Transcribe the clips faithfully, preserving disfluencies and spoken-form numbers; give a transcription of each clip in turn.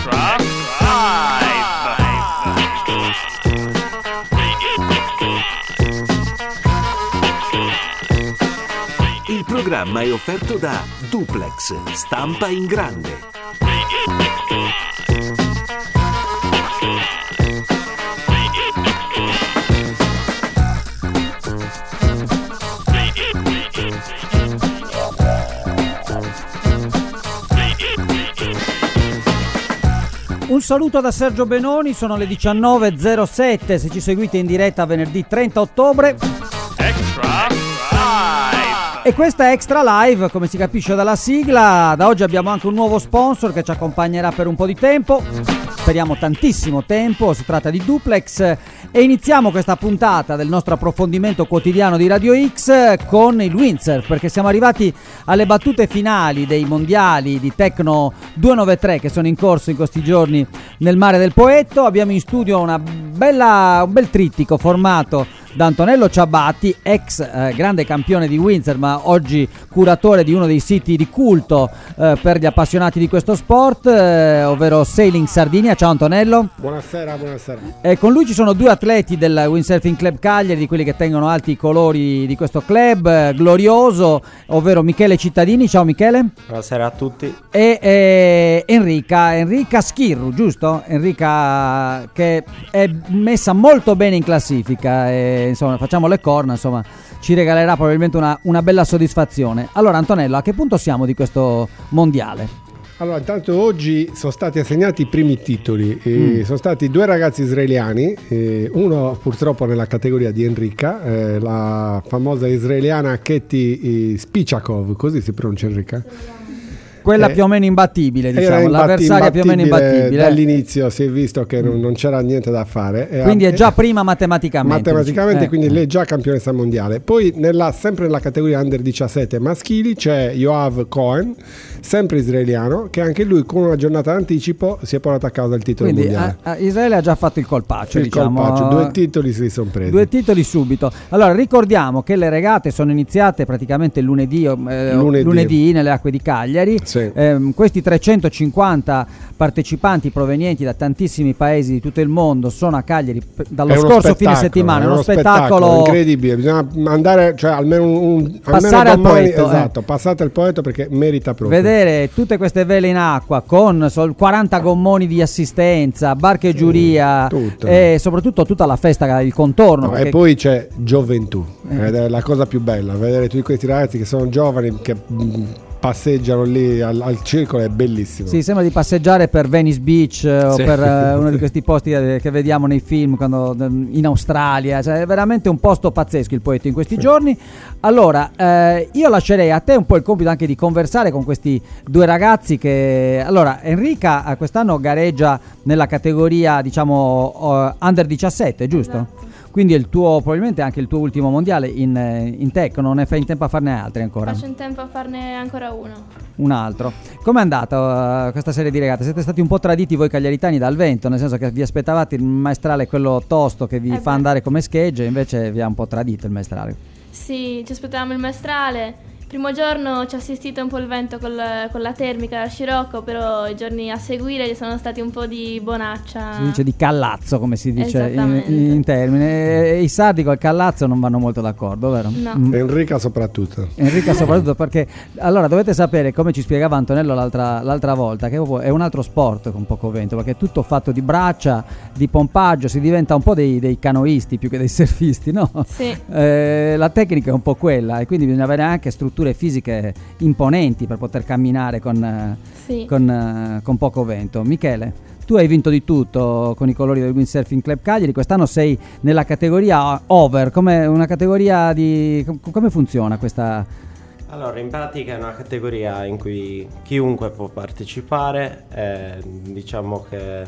Extra Live. Il programma è offerto da Duplex, stampa in grande. Un saluto da Sergio Benoni, sono le diciannove e zero sette, se ci seguite in diretta venerdì trenta ottobre. Extra Live. E questa è Extra Live, come si capisce dalla sigla. Da oggi abbiamo anche un nuovo sponsor che ci accompagnerà per un po' di tempo. Speriamo tantissimo tempo, si tratta di Duplex e iniziamo questa puntata del nostro approfondimento quotidiano di Radio X con il windsurf, perché siamo arrivati alle battute finali dei mondiali di Tecno duecentonovantatré che sono in corso in questi giorni nel mare del Poetto. Abbiamo in studio una bella, un bel trittico formato da Antonello Ciabatti, ex eh, grande campione di windsurf, ma oggi curatore di uno dei siti di culto eh, per gli appassionati di questo sport, eh, ovvero Sailing Sardinia. Ciao Antonello. Buonasera, buonasera. E con lui ci sono due atleti del Windsurfing Club Cagliari, di quelli che tengono alti i colori di questo club eh, glorioso, ovvero Michele Cittadini. Ciao Michele. Buonasera a tutti. E eh, Enrica, Enrica Schirru, giusto? Enrica che è messa molto bene in classifica e insomma facciamo le corna, insomma ci regalerà probabilmente una, una bella soddisfazione. Allora Antonello, a che punto siamo di questo mondiale? Allora, intanto oggi sono stati assegnati i primi titoli, eh, Mm. sono stati due ragazzi israeliani, eh, uno purtroppo nella categoria di Enrica, eh, la famosa israeliana Ketty eh, Spichakov, così si pronuncia Enrica? Quella Eh, più o meno imbattibile, Era diciamo, imbatti- l'avversaria più o meno imbattibile. Dall'inizio si è visto che non, non c'era niente da fare. E Quindi ha- è già prima matematicamente. matematicamente, Eh. quindi lei è già campionessa mondiale. Poi nella, sempre nella categoria under diciassette maschili c'è Yoav Cohen, sempre israeliano, che anche lui con una giornata d'anticipo si è portato a casa il titolo Quindi mondiale. a- a Israele ha già fatto il colpaccio, Il diciamo. colpaccio, due titoli si sono presi. Due titoli subito. Allora ricordiamo che le regate sono iniziate praticamente lunedì, eh, Lunedì. lunedì nelle acque di Cagliari. Sì. Ehm, questi trecentocinquanta partecipanti provenienti da tantissimi paesi di tutto il mondo sono a Cagliari p- dallo È uno scorso fine spettacolo, settimana. è È uno spettacolo, spettacolo incredibile. Bisogna andare, cioè almeno un Passare al almeno domani, Poetto, eh. esatto, passate al Poetto perché merita proprio. vedere tutte queste vele in acqua con sol- quaranta gommoni di assistenza, barche e giuria tutto. e soprattutto tutta la festa, il contorno. No, perché- e poi c'è gioventù, Eh. ed è la cosa più bella, vedere tutti questi ragazzi che sono giovani, che mh, passeggiano lì al, al circolo, è bellissimo. Sì, sembra di passeggiare per Venice Beach eh, o Sì. per eh, uno di questi posti eh, che vediamo nei film quando, in Australia. Cioè, è veramente un posto pazzesco il Poetto in questi giorni. Allora, eh, io lascerei a te un po' il compito anche di conversare con questi due ragazzi che... Allora, Enrica eh, quest'anno gareggia nella categoria, diciamo, uh, under diciassette, giusto? Esatto. Quindi è il tuo, probabilmente anche il tuo ultimo mondiale in, eh, in Tecno, non ne fai in tempo a farne altri ancora? Faccio in tempo a farne ancora uno. Un altro. Com'è andata uh, questa serie di regate? Siete stati un po' traditi voi cagliaritani dal vento, nel senso che vi aspettavate il maestrale, quello tosto che vi Eh fa beh. andare come schegge, invece vi ha un po' tradito il maestrale. Sì, ci aspettavamo il maestrale. Primo giorno ci ha assistito un po' il vento col- con la termica dal scirocco, però i giorni a seguire sono stati un po' di bonaccia. Si dice di callazzo, come si dice in, Esattamente. in termine. E i sardi col callazzo non vanno molto d'accordo, vero? No. Mm. Enrica soprattutto. Enrica soprattutto perché allora dovete sapere, come ci spiegava Antonello l'altra, l'altra volta, che proprio è un altro sport con poco vento, perché è tutto fatto di braccia, di pompaggio, si diventa un po' dei, dei canoisti più che dei surfisti, no? Sì. Eh, la tecnica è un po' quella e quindi bisogna avere anche strutture fisiche imponenti per poter camminare con, eh, Sì. con, eh, con poco vento. Michele, tu hai vinto di tutto con i colori del Windsurfing Club Cagliari, quest'anno sei nella categoria over, come una categoria di... com- come funziona questa... Allora, in pratica è una categoria in cui chiunque può partecipare, eh, diciamo che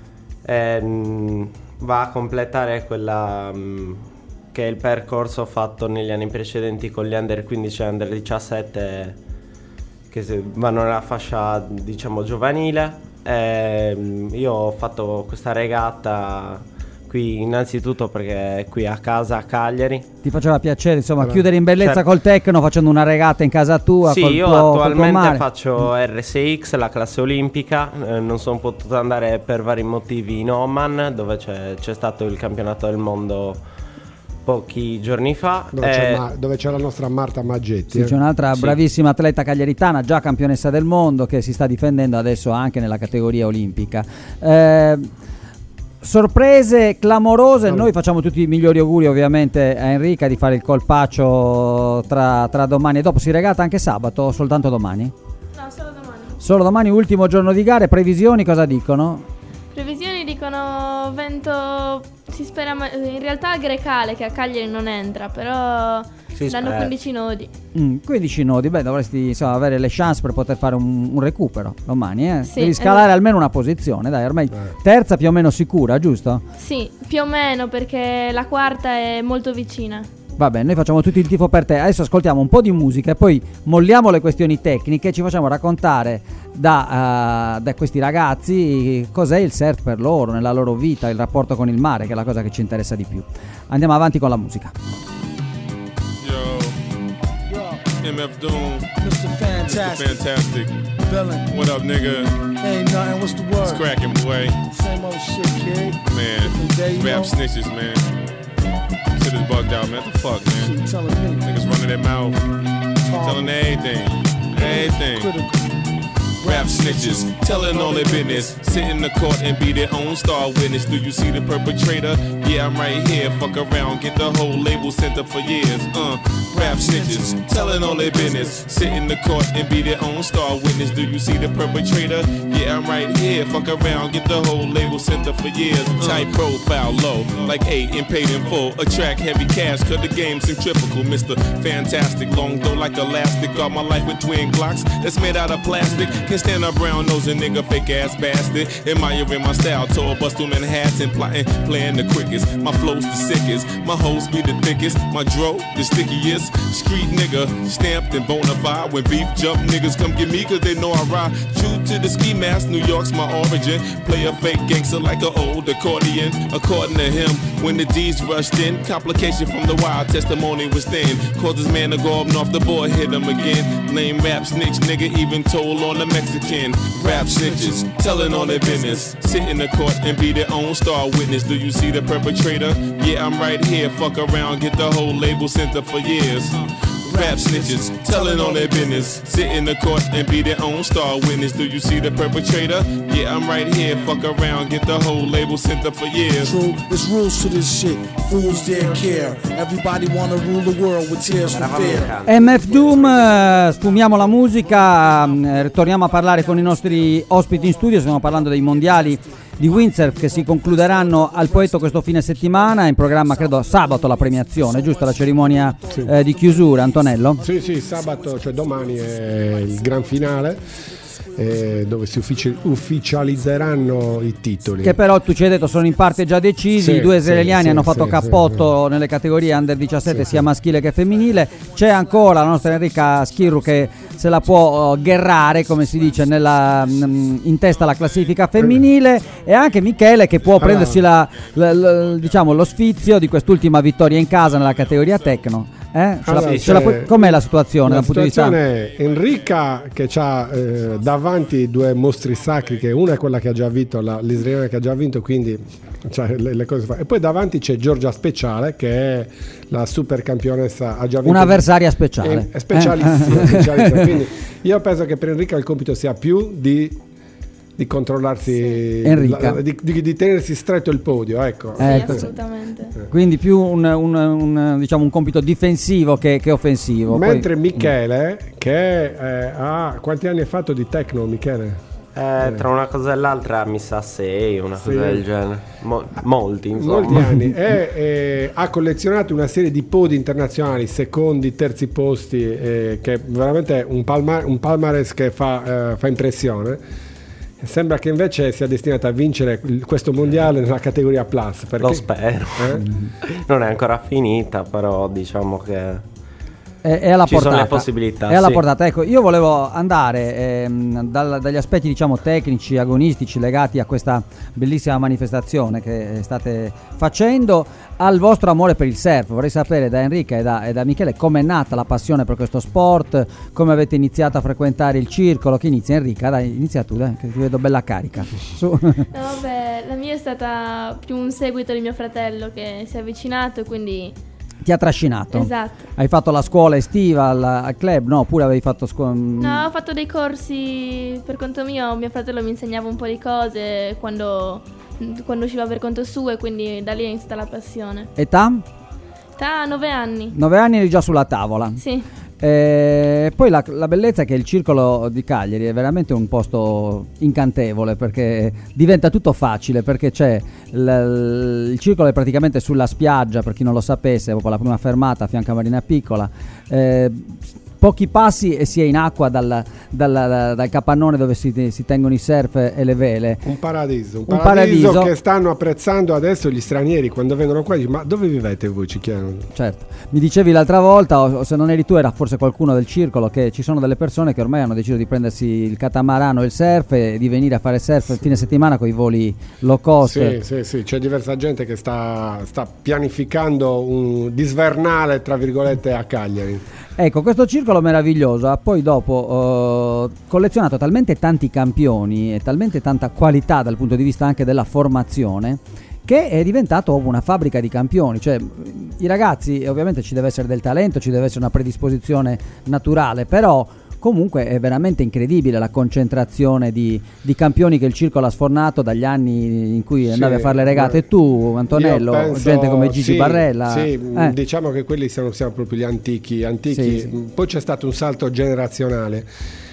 eh, mh, va a completare quella mh, che è il percorso fatto negli anni precedenti con gli under quindici e under diciassette che se- vanno nella fascia, diciamo, giovanile. Eh, io ho fatto questa regata qui innanzitutto perché è qui a casa a Cagliari. Ti faceva piacere insomma Allora, chiudere in bellezza certo. col Tecno facendo una regata in casa tua? Sì, col io tuo, col tuo attualmente mare? faccio R sei X, la classe olimpica, eh, non sono potuto andare per vari motivi in Oman, dove c'è, c'è stato il campionato del mondo pochi giorni fa. Dove, c'è, eh, Ma- dove c'è la nostra Marta Maggetti. Sì, eh. c'è un'altra Sì. bravissima atleta cagliaritana, già campionessa del mondo, che si sta difendendo adesso anche nella categoria olimpica. Eh, sorprese clamorose, Allora. noi facciamo tutti i migliori auguri ovviamente a Enrica di fare il colpaccio tra, tra domani e dopo. Si regata anche sabato o soltanto domani? No, solo domani. Solo domani, ultimo giorno di gare. Previsioni cosa dicono? Previsioni dicono vento, si spera, ma- in realtà grecale che a Cagliari non entra, però Si danno spera. quindici nodi. Mm, quindici nodi, beh dovresti insomma, avere le chance per poter fare un, un recupero domani, eh? Sì, Devi scalare esatto. almeno una posizione, dai, ormai terza più o meno sicura, giusto? Sì, più o meno perché la quarta è molto vicina. Va bene, noi facciamo tutto il tifo per te. Adesso ascoltiamo un po' di musica e poi molliamo le questioni tecniche e ci facciamo raccontare da, uh, da questi ragazzi cos'è il surf per loro, nella loro vita, il rapporto con il mare, che è la cosa che ci interessa di più. Andiamo avanti con la musica. Yo, M F Doom, Mister Mister Fantastic, Fantastic. villain. What up, nigga? Ain't nothing. What's the It's word? cracking, boy. Same old shit, kid. Man, Different day, you rap know? snitches, man. Shit is bugged out, man. What the fuck, Shit, man? you telling me? Niggas running their mouth, Talk telling everything, everything. critical. Rap snitches, telling all their business. Sit in the court and be their own star witness. Do you see the perpetrator? Yeah, I'm right here. Fuck around, get the whole label sent up for years. Uh, rap snitches, telling all their business. Sit in the court and be their own star witness. Do you see the perpetrator? Yeah, I'm right here. Fuck around, get the whole label sent up for years. Uh, Tight profile, low, like eight and paid in full. Attract heavy cash, cause the game's centrifugal. Mister Fantastic, long though like elastic. Got my life with twin Glocks that's made out of plastic. Can't stand a brown nosing nigga, fake ass bastard. Admiring my style, tall bust through Manhattan, plotting, playing the quickest. My flow's the sickest, my hoes be the thickest. My dro, the stickiest. Street nigga, stamped and bona fide. When beef jump, niggas come get me cause they know I ride. True to the ski mask, New York's my origin. Play a fake gangster like an old accordion. According to him, when the D's rushed in, complication from the wild testimony was thin. Caused his man to go up off the board, hit him again. Lame rap snitch nigga, even told on the Mexican. Rap snitches, telling all their business. Sit in the court and be their own star witness. Do you see the perpetrator? Yeah, I'm right here. Fuck around, get the whole label sent up for years. Rap snitches, telling all their business. Sit in the court and be their own star witness. Do you see the perpetrator? Yeah, I'm right here. Fuck around, get the whole label sent up for years. True, there's rules to this shit. Fools dare care. Everybody wanna rule the world with tears for fear. M F Doom, eh, sfumiamo la musica, eh, torniamo a parlare con i nostri ospiti in studio. Stiamo parlando dei mondiali di windsurf che si concluderanno al Poetto questo fine settimana. È in programma credo sabato la premiazione, giusto? La cerimonia Sì. eh, di chiusura, Antonello? Sì, sì, sabato, cioè domani è il gran finale, eh, dove si uffici- ufficializzeranno i titoli. Che però tu ci hai detto sono in parte già decisi. Sì, I due sì, israeliani sì, hanno sì, fatto sì, cappotto nelle categorie under diciassette Sì, sia sì. maschile che femminile. C'è ancora la nostra Enrica Schirru che se la può uh, gherrare, come si dice, nella, mm, in testa alla classifica femminile, e anche Michele che può Allora. prendersi la, la- la- diciamo, lo sfizio di quest'ultima vittoria in casa nella categoria Tecno. Eh? Ce la- Allora, ce la c'è- puoi- com'è la situazione La dal punto di vista? situazione è Enrica che ha eh, davanti due mostri sacri, che una è quella che ha già vinto, la, l'israeliana che ha già vinto, quindi cioè, le, le cose fa. E poi davanti c'è Giorgia Speciale che è la super campionessa, ha già vinto Un'avversaria speciale. è, è specialissima, Eh? specialissima. Quindi io penso che per Enrica il compito sia più di di controllarsi, Enrica. la- di, di- di tenersi stretto il podio, ecco. Sì, Ecco. assolutamente. Quindi più un, un- un, diciamo, un compito difensivo che, che offensivo. Poi- Mentre Michele, che eh, ha quanti anni hai fatto di techno, Michele? Eh, tra una cosa e l'altra mi sa sei, una Sì. cosa del genere. Mo- molti, insomma. Molti anni. E eh, ha collezionato una serie di podi internazionali, secondi, terzi posti, eh, che è veramente un, palma- un palmarès che fa, eh, fa impressione. Sembra che invece sia destinata a vincere il- questo mondiale nella categoria plus. Perché, Lo spero. eh? Non è ancora finita, però diciamo che È, è alla ci portata. sono le possibilità. È alla sì. portata. Ecco, io volevo andare ehm, dal- dagli aspetti diciamo tecnici, agonistici legati a questa bellissima manifestazione che state facendo, al vostro amore per il surf. Vorrei sapere da Enrica e da, e da Michele come è nata la passione per questo sport, come avete iniziato a frequentare il circolo. Chi inizia? Enrica, dai, inizia tu, dai, che ti vedo bella carica. Su. No, vabbè, la mia è stata più un seguito di mio fratello che si è avvicinato e quindi... Ti ha trascinato. Esatto. Hai fatto la scuola estiva al, al club? No, oppure avevi fatto scuola... No, ho fatto dei corsi per conto mio, mio fratello mi insegnava un po' di cose quando, quando usciva per conto suo e quindi da lì è iniziata la passione. Età? Da nove anni. Nove anni eri già sulla tavola. Sì. E poi la, la bellezza è che il circolo di Cagliari è veramente un posto incantevole, perché diventa tutto facile, perché c'è l, il circolo è praticamente sulla spiaggia, per chi non lo sapesse, proprio la prima fermata a fianco a Marina Piccola, eh, pochi passi e si è in acqua dal, dal, dal capannone dove si, si tengono i surf e le vele. Un paradiso, un, Un paradiso, paradiso. che stanno apprezzando adesso gli stranieri quando vengono qua. Ma dove vivete voi? Ci chiedono. Certo, mi dicevi l'altra volta, o, o se non eri tu era forse qualcuno del circolo, che ci sono delle persone che ormai hanno deciso di prendersi il catamarano e il surf e di venire a fare surf il fine settimana con i voli low cost. Sì, sì, sì, c'è diversa gente che sta, sta pianificando un disvernale, tra virgolette, a Cagliari. Ecco, questo circolo meraviglioso ha poi dopo eh, collezionato talmente tanti campioni e talmente tanta qualità dal punto di vista anche della formazione, che è diventato una fabbrica di campioni. Cioè, i ragazzi, ovviamente ci deve essere del talento, ci deve essere una predisposizione naturale, però comunque è veramente incredibile la concentrazione di, di campioni che il circolo ha sfornato dagli anni in cui andavi Sì, a fare le regate. E tu, Antonello, io penso- gente come Gigi sì, Barrella. Sì, eh. diciamo che quelli siamo, siamo proprio gli antichi, antichi. Sì, sì. Poi c'è stato un salto generazionale.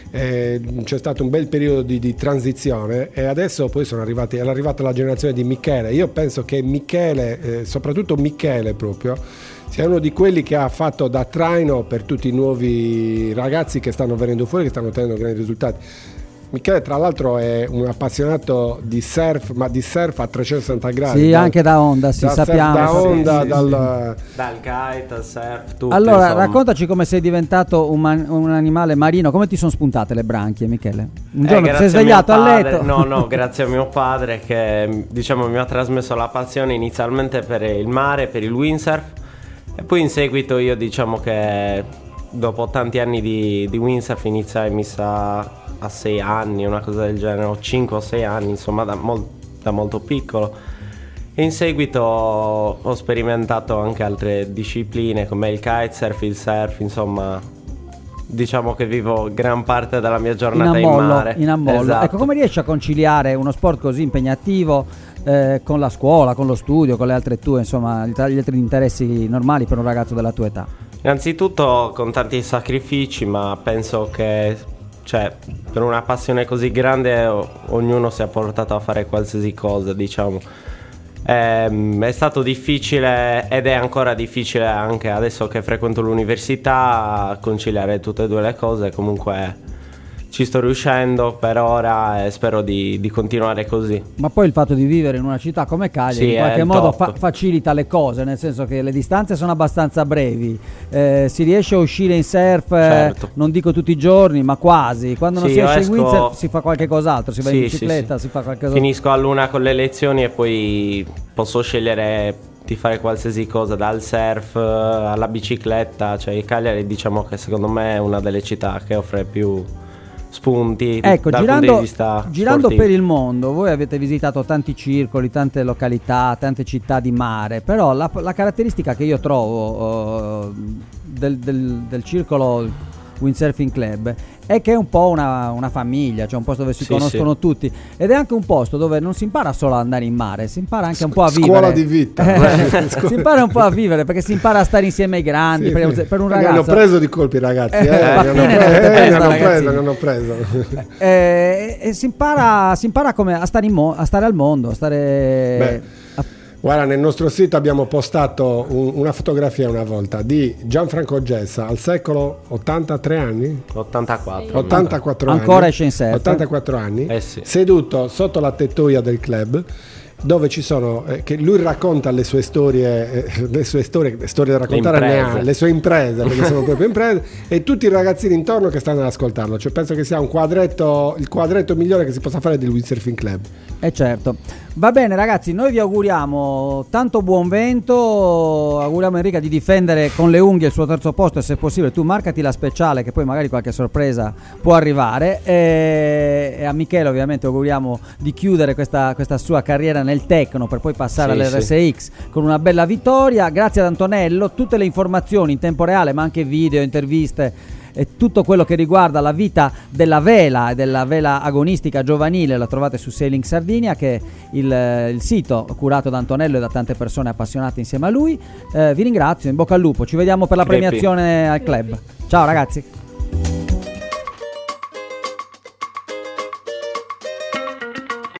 Eh, c'è stato un bel periodo di, di transizione e adesso poi sono arrivati, è arrivata la generazione di Michele. Io penso che Michele, eh, soprattutto Michele proprio, sia uno di quelli che ha fatto da traino per tutti i nuovi ragazzi che stanno venendo fuori, che stanno ottenendo grandi risultati. Michele tra l'altro è un appassionato di surf, ma di surf a trecentosessanta gradi. Sì, dal- anche da onda, sì, da surf sappiamo. da sì, onda, sì, dal... Dal kite al surf, tutto. Allora, insomma. raccontaci come sei diventato un, man- un animale marino, come ti sono spuntate le branchie, Michele? Un Eh, giorno ti sei grazie a mio svegliato a padre- letto? No, no, grazie a mio padre che diciamo mi ha trasmesso la passione inizialmente per il mare, per il windsurf, e poi in seguito io diciamo che dopo tanti anni di, di windsurf iniziai, mi sa, a sei anni, una cosa del genere, o cinque o sei anni, insomma da, mol- da molto piccolo. E in seguito ho sperimentato anche altre discipline come il kitesurf, il surf, insomma diciamo che vivo gran parte della mia giornata in, ammollo, mare. in ammollo. Esatto. Ecco, come riesci a conciliare uno sport così impegnativo eh, con la scuola, con lo studio, con le altre tue, insomma, gli gli altri interessi normali per un ragazzo della tua età? Innanzitutto con tanti sacrifici, ma penso che cioè, per una passione così grande o- ognuno si è portato a fare qualsiasi cosa, diciamo. Ehm, è stato difficile ed è ancora difficile anche adesso che frequento l'università conciliare tutte e due le cose. Comunque ci sto riuscendo per ora e spero di, di continuare così. Ma poi il fatto di vivere in una città come Cagliari Sì, in è qualche il modo top. fa- facilita le cose, nel senso che le distanze sono abbastanza brevi, eh, si riesce a uscire in surf, eh, Certo. non dico tutti i giorni, ma quasi. Quando non Sì, si io esce in esco- windsurf si fa qualche cos'altro, si va in Sì, bicicletta, sì, sì. si fa qualche cosa. Finisco a luna con le lezioni e poi posso scegliere di fare qualsiasi cosa, dal surf eh, alla bicicletta. Cioè il Cagliari diciamo che secondo me è una delle città che offre più spunti Ecco, dal girando, punto di vista girando sportivo. per il mondo, voi avete visitato tanti circoli, tante località, tante città di mare, però la, la caratteristica che io trovo uh, del, del, del circolo Windsurfing Club è che è un po' una, una famiglia, cioè un posto dove si Sì, conoscono sì. tutti, ed è anche un posto dove non si impara solo ad andare in mare, si impara anche un po' a vivere. Scuola di vita. Si impara un po' a vivere, perché si impara a stare insieme ai grandi. Sì, per, sì. per un Ne ragazzo hanno preso di colpi i ragazzi, eh, Eh, ne hanno bene, pre- ne avete eh, preso, ne hanno ragazzini. preso, ne hanno preso. Eh, e si impara, si impara come a stare, in mo- a stare al mondo, a stare Beh, a- Guarda, nel nostro sito abbiamo postato un- una fotografia una volta di Gianfranco Gessa al secolo ottantatré anni, ottantaquattro. ottantaquattro anni, Ancora esce in surf. ottantaquattro anni, Eh sì. seduto sotto la tettoia del club dove ci sono eh, che lui racconta le sue storie eh, le sue storie storie da raccontare, Le ne imprese. ha, le sue imprese, perché sono proprio imprese, e tutti i ragazzini intorno che stanno ad ascoltarlo. Cioè penso che sia un quadretto, il quadretto migliore che si possa fare di Windsurfing Club. Eh certo. Va bene ragazzi, noi vi auguriamo tanto buon vento, auguriamo a Enrica di difendere con le unghie il suo terzo posto, e se possibile tu marcati la speciale, che poi magari qualche sorpresa può arrivare, e, e a Michele ovviamente auguriamo di chiudere questa, questa sua carriera nel techno per poi passare Sì, all'R S sì. X con una bella vittoria. Grazie ad Antonello, tutte le informazioni in tempo reale ma anche video, interviste e tutto quello che riguarda la vita della vela e della vela agonistica giovanile la trovate su Sailing Sardinia, che è il, il sito curato da Antonello e da tante persone appassionate insieme a lui. Eh, vi ringrazio, in bocca al lupo, ci vediamo per la Crepi. premiazione al club. Ciao ragazzi.